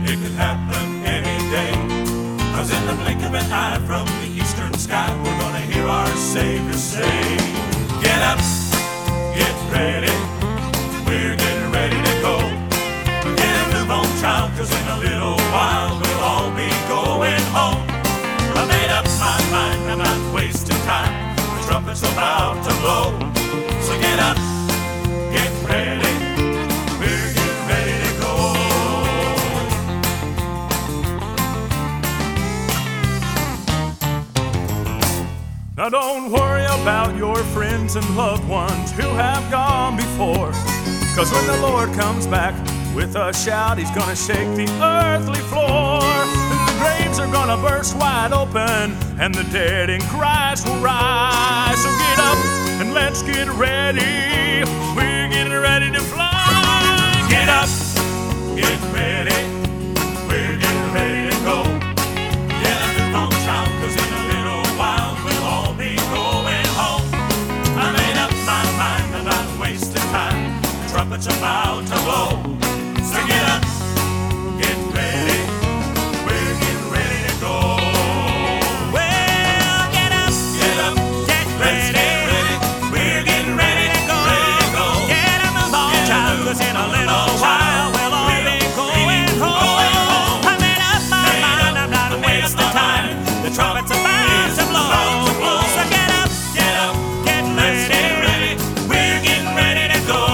It could happen any day. 'Cause in the blink of an eye from the eastern sky, we're gonna hear our Savior say, get up, get ready, we're getting ready to go. Get a move on, child, 'cause in a little while we'll all be going home. I made up my mind, I'm not wasting time. The trumpet's about to blow. So get up, get ready, we're getting ready to go. Now don't worry about your friends and loved ones who have gone before, 'cause when the Lord comes back with a shout, He's gonna shake the earthly floor. And the graves are gonna burst wide open, and the dead in Christ will rise. So get up and let's get ready. We're getting ready to fly. Get up, get ready, we're getting ready to go. Get a move on, child, 'cause in a little while we'll all be going home. I made up my mind, I'm not wasting time. The trumpet's about to blow. So get up, get ready, we're getting ready to go. Well, get up, Get ready, we're getting ready to go. get a move on, child, 'cause in a little while we'll all be going home. I made up my mind, I'm not wasting time. The trumpet's about to blow. So get up, get ready, we're getting ready to go.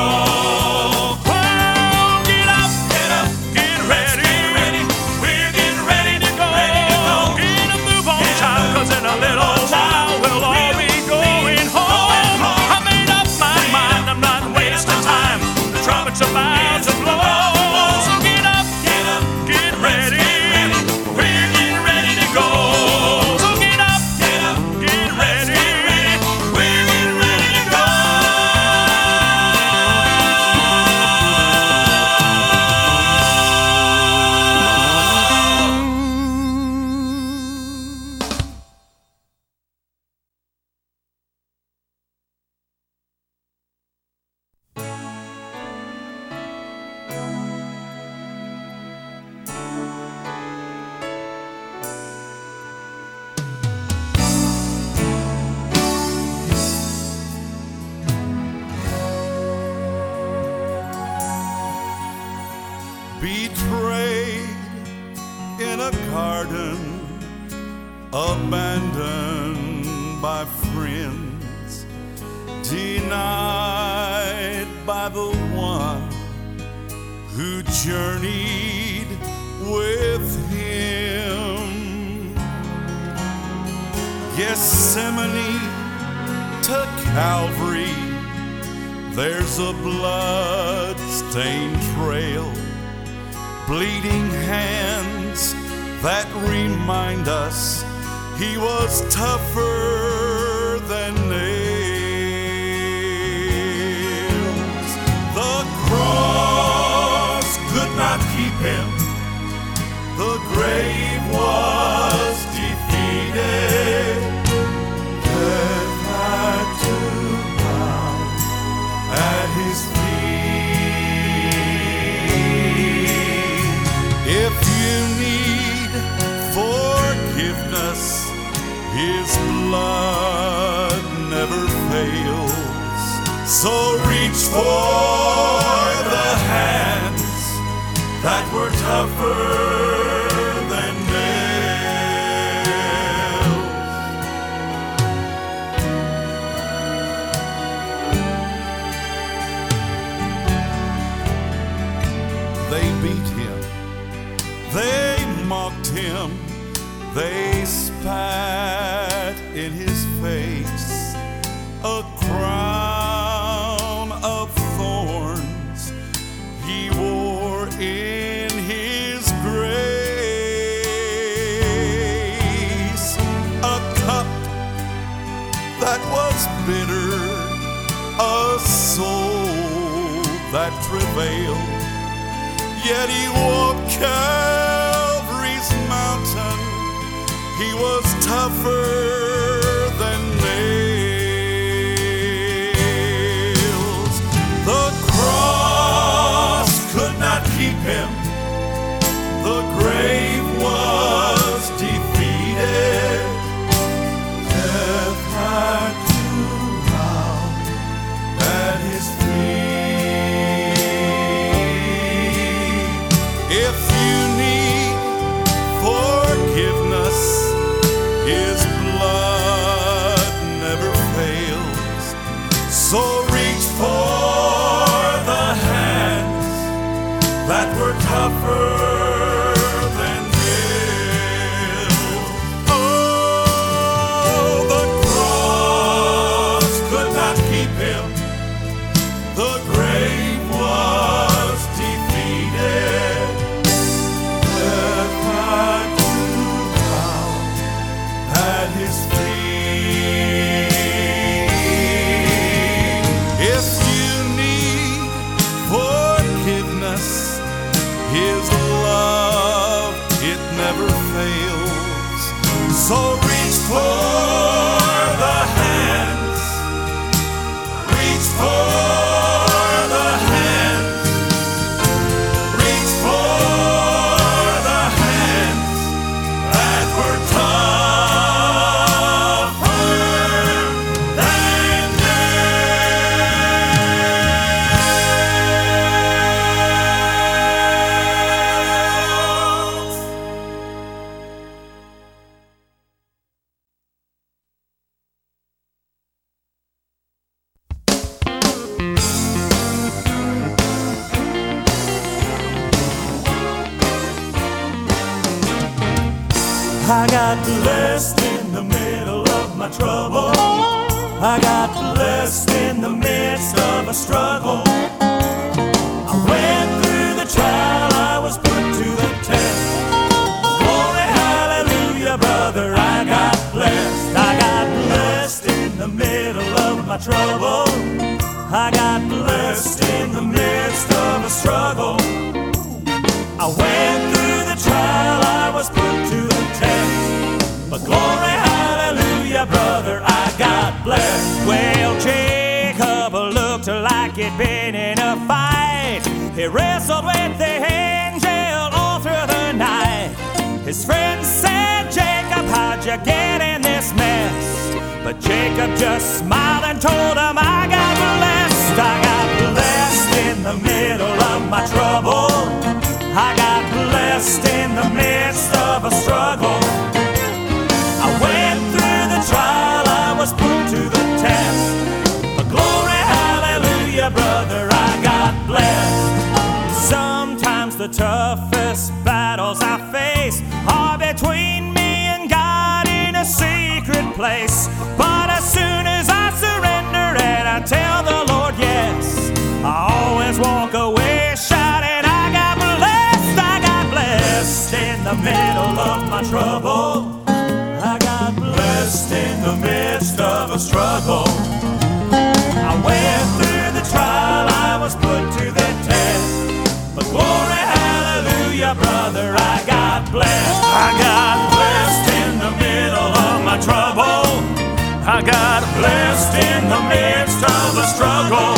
Oh, get up, Get up, get ready, we're getting ready to go. get a move on, child, 'cause in a little while we'll all be going home. I made up my mind, I'm not wasting time. The trumpet's about to blow. So get up, get ready, we're getting ready to go. So get up, get ready, We're getting ready to go. Betrayed in a garden, abandoned by friends, denied by the one who journeyed with him. Gethsemane to Calvary, there's a blood-stained trail, bleeding hands that remind us he was tougher than nails. The cross could not keep him, the grave was defeated. Death had to bow at his feet. If you need forgiveness, his blood never fails. So reach for the hands that were tougher than nails. They beat him, they mocked him, they spat in his face, a crown of thorns he wore in his grace, a cup that was bitter, a soul that travailed. Yet he walked Calvary's mountain, he was tougher than nails. The cross could not keep him, the grave was defeated. Death had to bow at his feet. If you need forgiveness, his blood never fails. So reach for the hands that were tougher than nails. Oh, the cross could not keep him. The grave was defeated. Death had to bow at his feet. If you need forgiveness, his love, it never fails. So reach for the hands, reach for the hands, reach for the hands that were tougher than nails. I got blessed in the middle of my trouble. I got blessed in the midst of a struggle. I went through the trial, I was put to the test. Glory, hallelujah, brother, I got blessed. I got blessed in the middle of my trouble. I got blessed in the midst of a struggle. I went through the trial, I was put to the test. But glory, hallelujah, brother, I got blessed. Well, Jacob looked like he'd been in a fight. He wrestled with the angel all through the night. His friends said, Jacob, how'd you get in this mess? But Jacob just smiled and told him, I got blessed. I got blessed in the middle of my trouble. I got blessed in the midst of a struggle. I went through the trial, I was put to the test. But glory, hallelujah, brother, I got blessed. Sometimes the toughest battles I face are between me and God in a secret place. But as soon as I surrender and I tell the Lord yes, I always walk away shouting, I got blessed in the middle of my trouble. I got blessed in the midst of a struggle. I went through the trial, I was put to the test. But glory, hallelujah, brother, I got blessed. I got blessed in the middle of my trouble. I got Blessed in the midst of a struggle.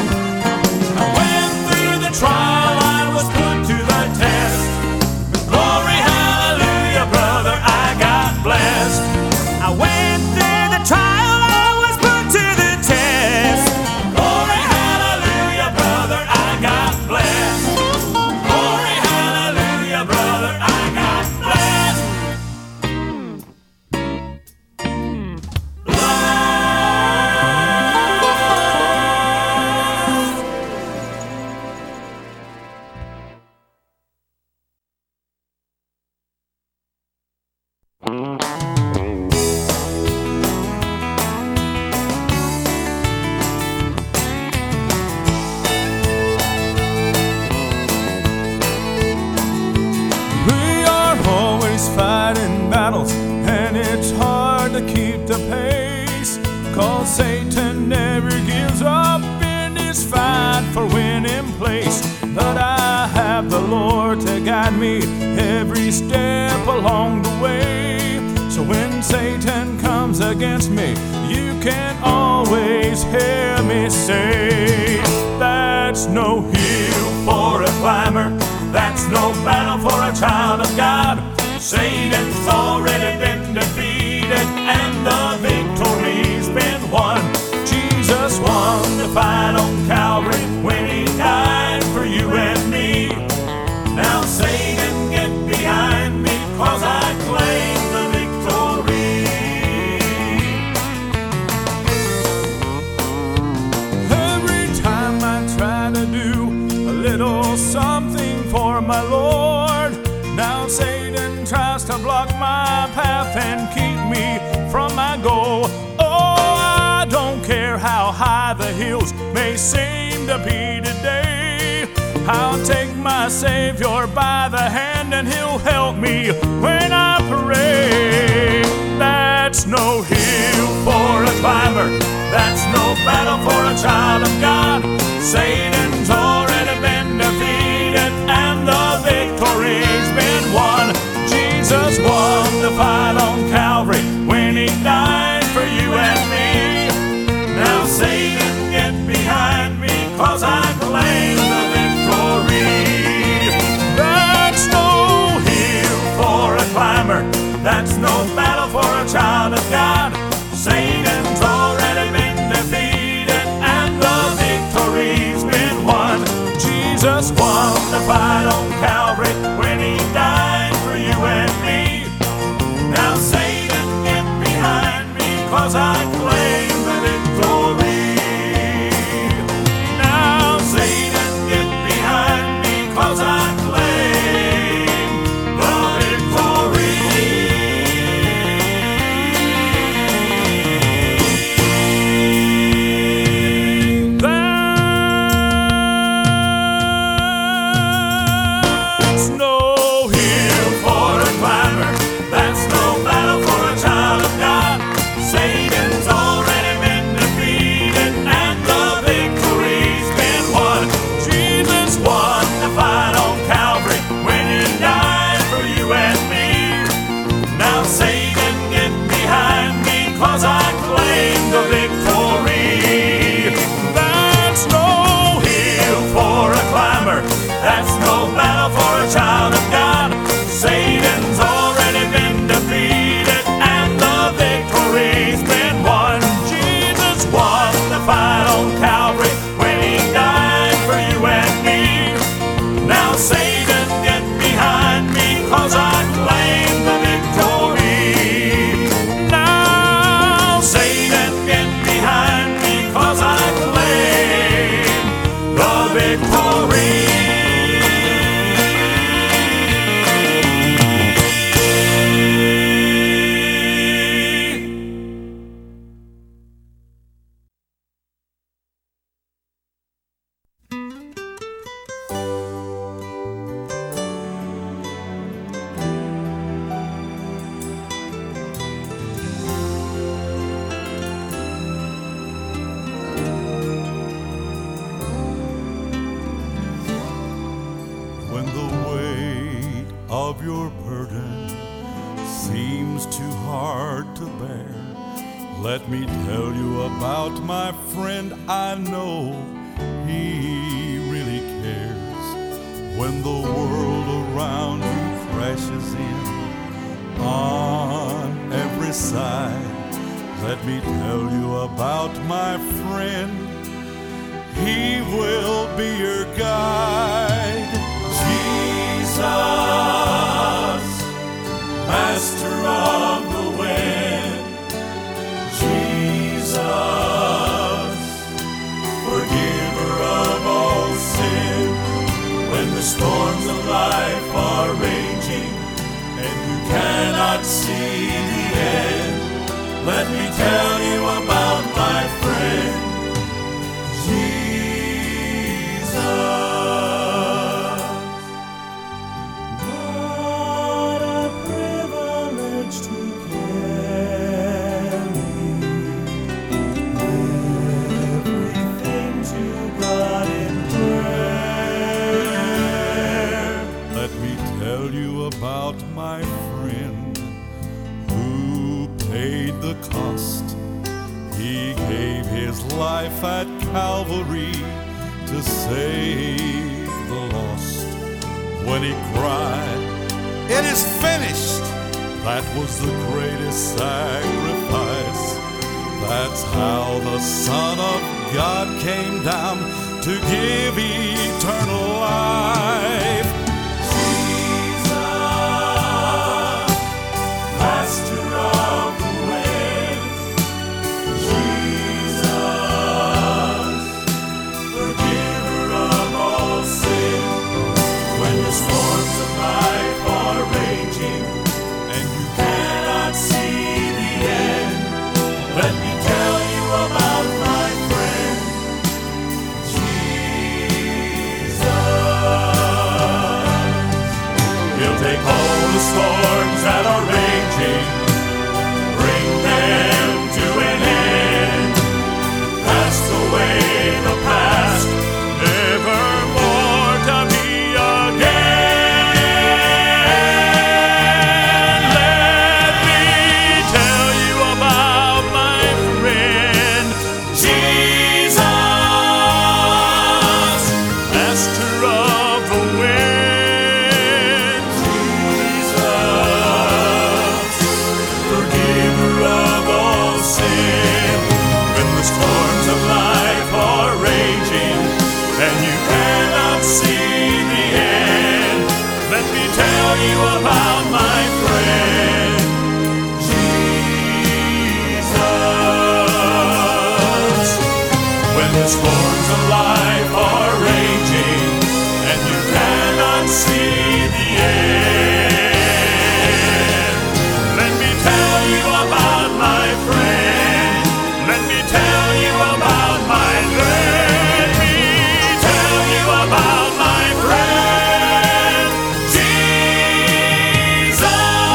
I went through the trial, I was put to the test. Glory, hallelujah, brother, I got blessed. I went through the trial, I was put to the test. Glory, hallelujah, brother, I got blessed. Glory, hallelujah, brother, I got blessed. Satan never gives up in his fight for winning place. But I have the Lord to guide me every step along the way. So when Satan comes against me, you can always hear me say, that's no hill for a climber, That's no battle for a child of God. Satan's already been defeated and the victory's been won. Jesus won the fight on Calvary when he died for you and me. Now Satan, get behind me, 'cause I claim the victory. Every time I try to do a little something for my Lord, now Satan tries to block my path and keep me from my goal. Oh, I don't care how high the hills may seem to be today. I'll take my Savior by the hand and he'll help me when I pray. That's no hill for a climber. That's no battle for a child of God. Satan's already been defeated and the victory's been won. Jesus won the fight on Calvary when he died for you and me. Now Satan, get behind me, 'cause I claim the victory. That's no hill for a climber. That's no battle for a child of God. Satan's already been defeated and the victory's been won. Jesus won the fight on Calvary when he died for you and me. Now Satan, get behind me, 'cause I claim the victory. Now Satan, get behind me, 'cause I claim the victory. That's no hill for a climber. That's no battle for a child of God. Satan's already been defeated and the victory's been won. Jesus won the fight on Calvary when he died for you and me. Now Satan, get behind me, 'cause I claim the victory. That's no hill for a climber. That's no battle for a child of God. Satan's already been defeated and the victory's been won. Jesus won the fight on Calvary when he died for you and me. Now Satan, get behind me, 'cause I claim the victory. Now Satan, get behind me, 'cause I claim the victory. When the weight of your burden seems too hard to bear, let me tell you about my friend. I know he really cares. When the world around you crashes in on every side, let me tell you about my friend. He will be your guide. Jesus, Master of the wind. Jesus, Forgiver of all sin. When the storms of life are raging and you cannot see the end, let me tell you about my friend, Jesus. What a privilege to carry everything to God in prayer. Let me tell you about my friend who paid the cost. He gave his life at Calvary to save the lost. when he cried, "It is finished." That was the greatest sacrifice. That's how the Son of God came down to give eternal life. Jesus, Master of the way. Jesus, Forgiver of all sin. When the storms of life are raging and you cannot see the end, let me tell you about my friend, Jesus. He'll take all the storms that are raging, bring them to an end, cast away the past, nevermore to be again. Let me tell you about my friend, Jesus, Master of the wind. Jesus, Forgiver of all sin. When the storms of life are raging and you cannot see the end, let me tell you about my friend, Jesus. When the storms of life are raging and you cannot see the end, let me tell you about my friend. Let me tell you about my let me tell you about my friend, Jesus.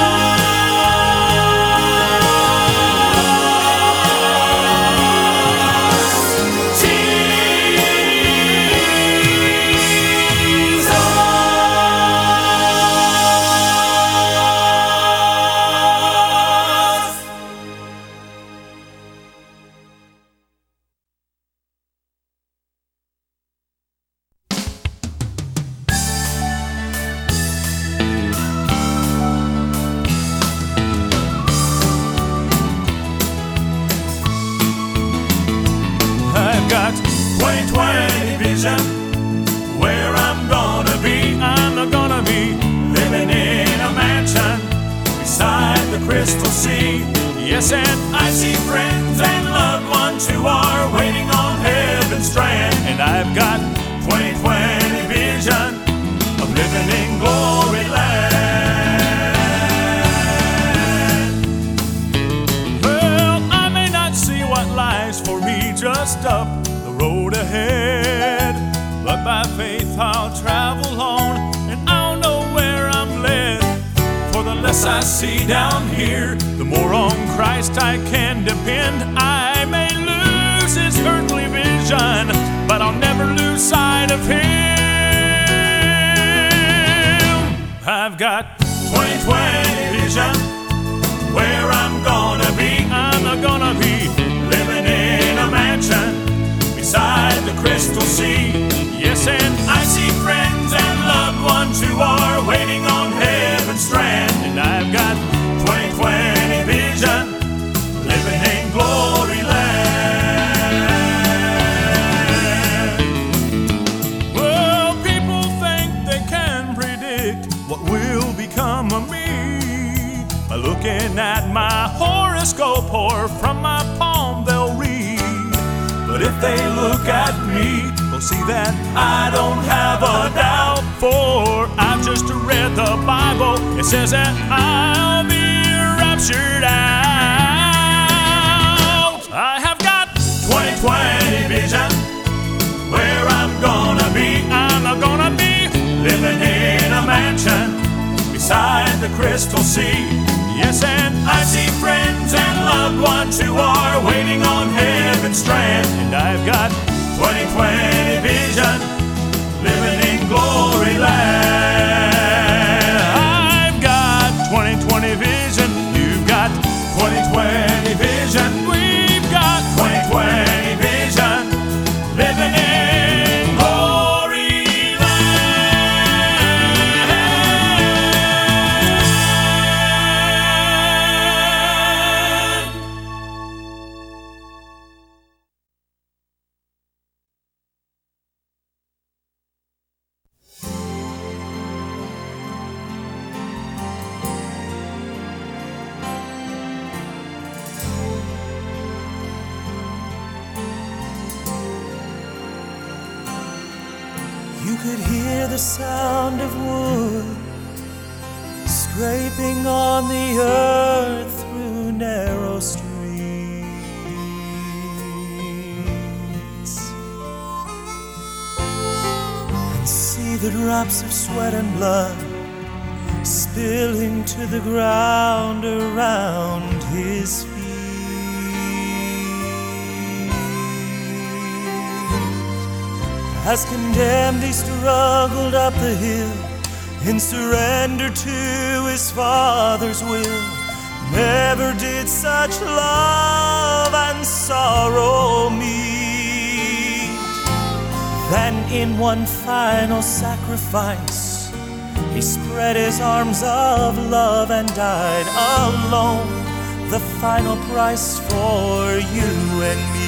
I've got 20/20 vision where I'm gonna be. I'm gonna be living in a mansion beside the crystal sea. Yes, and I see friends and loved ones who are waiting on heaven's strand. And I've got 20/20 vision of living in glory land. Well, I may not see what lies for me just up the road ahead, but by faith I'll travel on and I'll know where I'm led. For the less I see down here, the more on Christ I can depend. I may lose his earthly vision, but I'll never lose sight of him. I've got 20/20 vision where I'm gonna be. I'm gonna be living in a mansion beside the crystal sea. Yes, and I see friends and loved ones who are waiting on heaven's strand. And I've got 20/20 vision, living in glory land. Well, people think they can predict what will become of me by looking at my horoscope, or from my palm they'll read. But if they look at me, they'll see that I don't have a doubt. For I've just read the Bible. It says that I'll be raptured out. I have got 20/20 vision where I'm gonna be. I'm gonna be living in a mansion beside the crystal sea. Yes, and I see friends and loved ones who are waiting on heaven's strand. And I've got 20/20 vision, living in glory land. I've got 20/20 vision. You've got 20/20 vision. We've got 20/20 vision, living in glory land. could hear the sound of wood scraping on the earth through narrow streets, and see the drops of sweat and blood spilling to the ground around his feet. As condemned, he struggled up the hill in surrender to his Father's will. Never did such love and sorrow meet. Then in one final sacrifice, he spread his arms of love and died alone, the final price for you and me.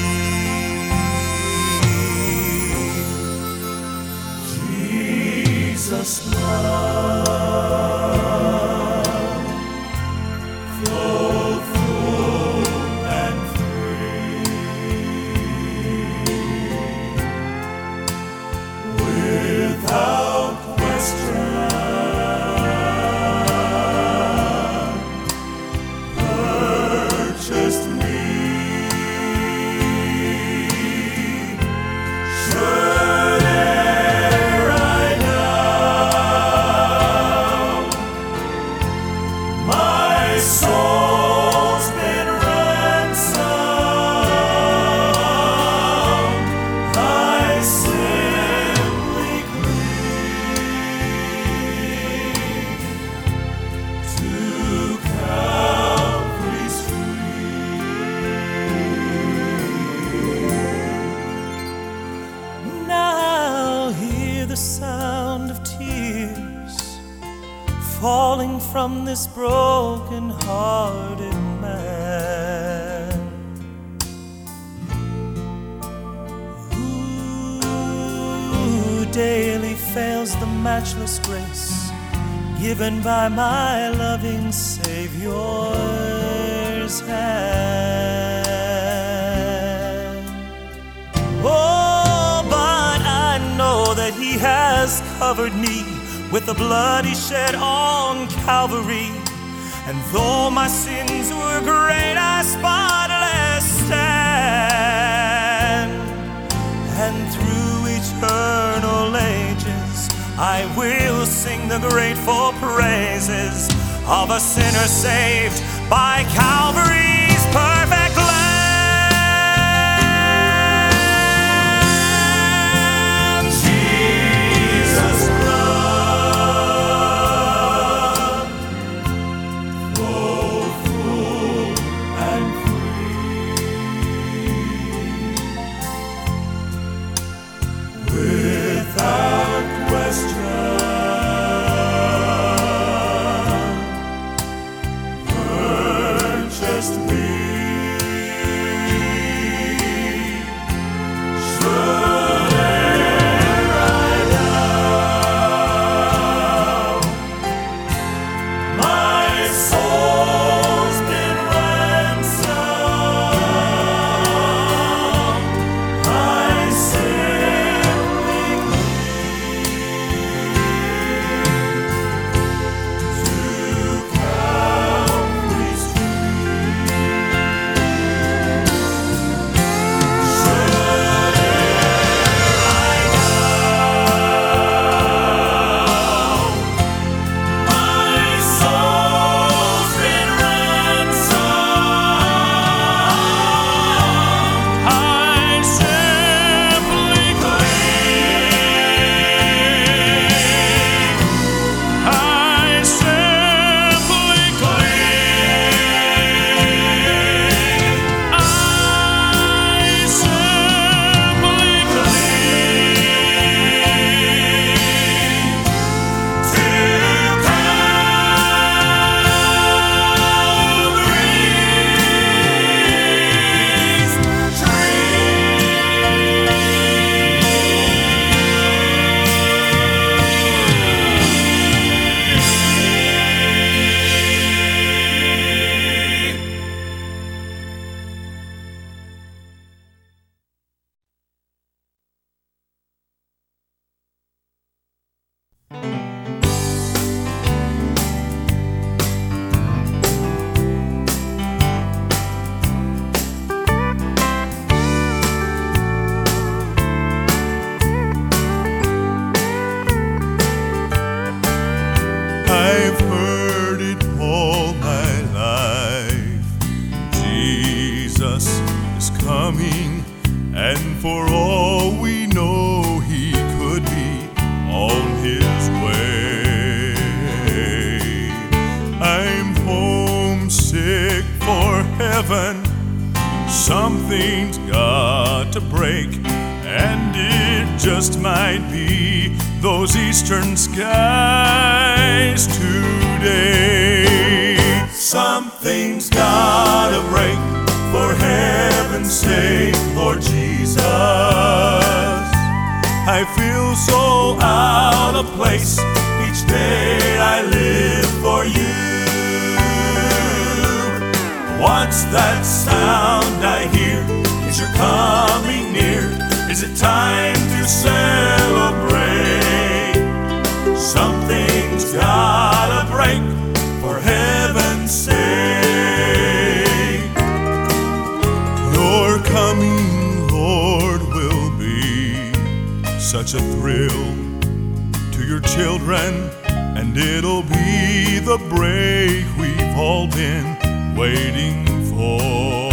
Jesus' love flowed full and free, without question, purchased me. Soul's been ransomed. I simply cling to Calvary's tree. Now hear the sound of tears falling from this broken-hearted man, who daily fails the matchless grace given by my loving Savior's hand. Oh, but I know that He has covered me with the blood He shed on Calvary. And though my sins were great, I spotless stand. And through eternal ages, I will sing the grateful praises of a sinner saved by Calvary's perfect love. Without question, purchased I've heard it all my life. Jesus is coming, and for all we know, he could be on his way. I'm homesick for heaven. Something's got to break, and it just might be those eastern skies today. Something's gotta break, for heaven's sake, Lord Jesus. I feel so out of place, each day I live for you. What's that sound I hear? Is your coming near? Is it time to celebrate? Something's gotta break, for heaven's sake. Your coming, Lord, will be such a thrill to your children, and it'll be the break we've all been waiting for.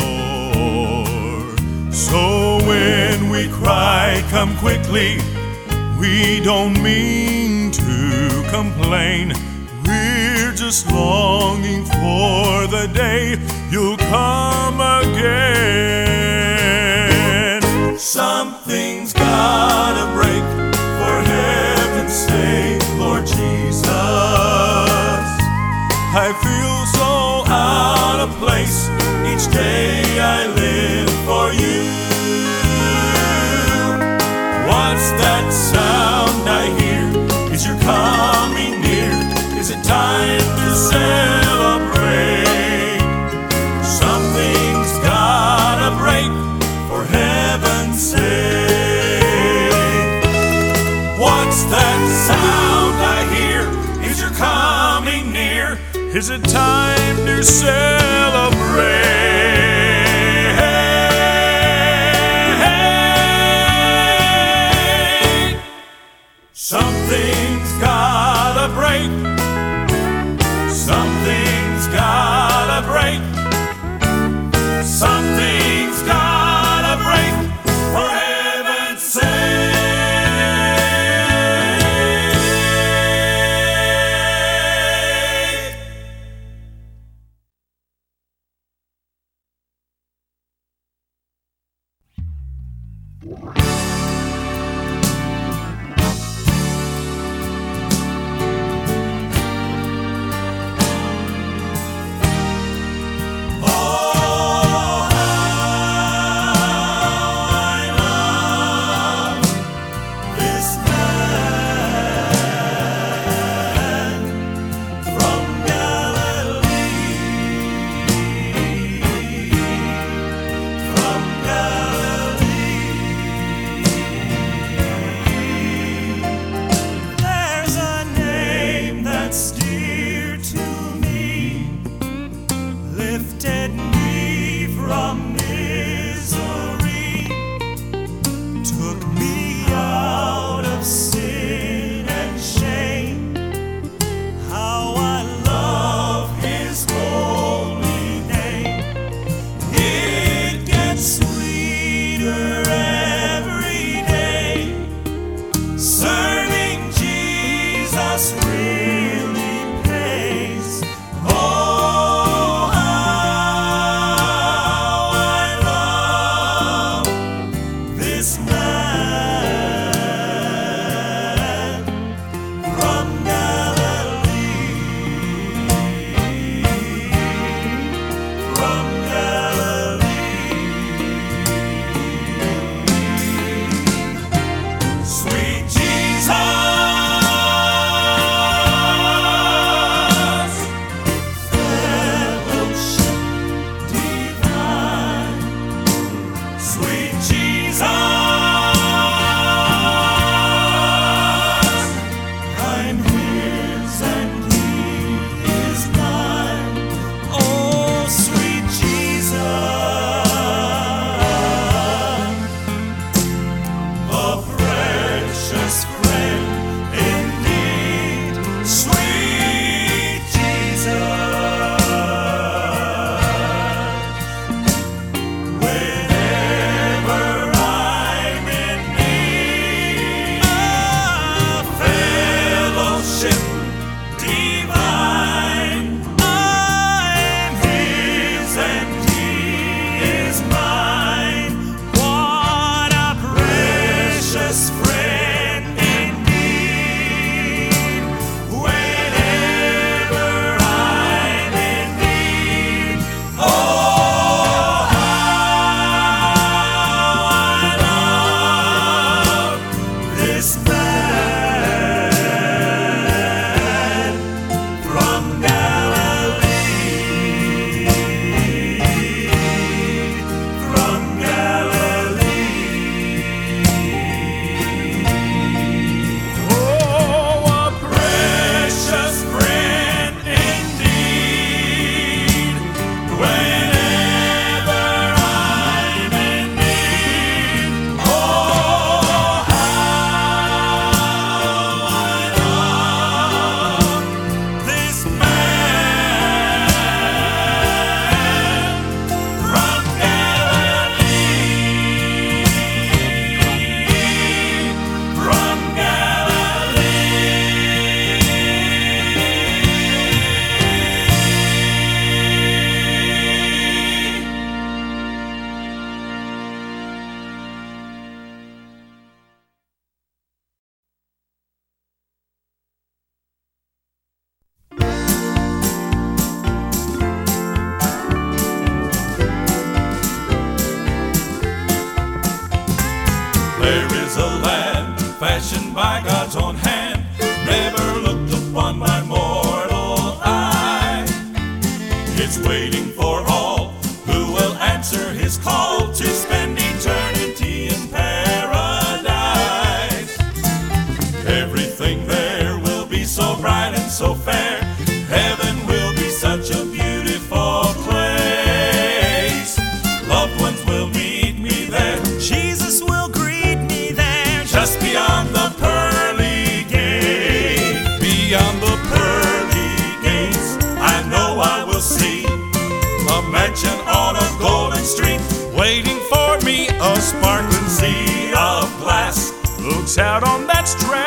So when we cry, come quickly, we don't mean to complain. We're just longing for the day you'll come again. Something's gotta break, for heaven's sake, Lord Jesus. I feel so out of place, each day I live for you. What's that sound I hear? Is your coming near? Is it time to celebrate? Something's gotta break, for heaven's sake. What's that sound I hear? Is your coming near? Is it time to celebrate? Something's gotta break. Something's gotta break. Something's gotta break, for heaven's sake. fashioned by God's own hand, never looked upon by mortal eye. It's waiting for all who will answer his call to spend eternity in paradise. Everything there will be so bright and so fair. Heaven will be such a beautiful place. Loved ones will meet me there. Jesus will greet me there, Just beyond the pearly gate. Beyond the pearly gates, I know I will see a mansion on a golden street, waiting for me, a sparkling sea of glass. Looks out on that strand